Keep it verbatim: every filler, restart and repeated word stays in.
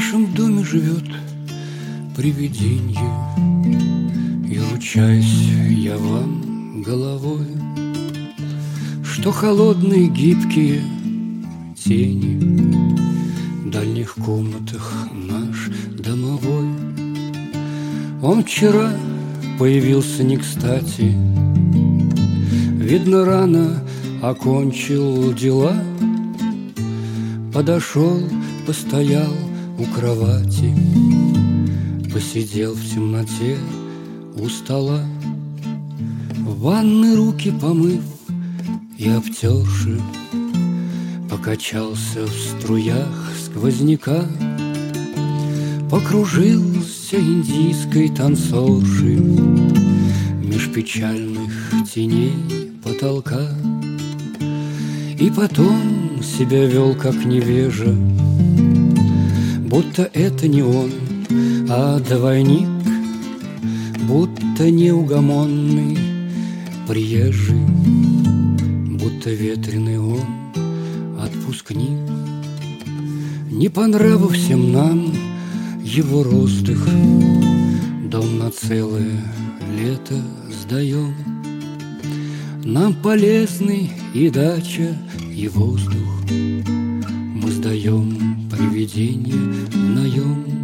нашем доме живет привиденье, и ручаюсь я вам головой, что холодные гибкие тени в дальних комнатах наш домовой. Он вчера появился не кстати, видно, рано окончил дела. Подошел, постоял у кровати, посидел в темноте у стола. В ванной руки помыв и обтерши, покачался в струях сквозняка, покружился индийской танцоршей меж печальных теней потолка. И потом себя вел как невежа, будто это не он, а двойник, будто неугомонный приезжий, будто ветреный он отпускник. Не по нраву всем нам его роздых, дом на целое лето сдаем. Нам полезны и дача, и воздух, мы сдаем привидение в наем.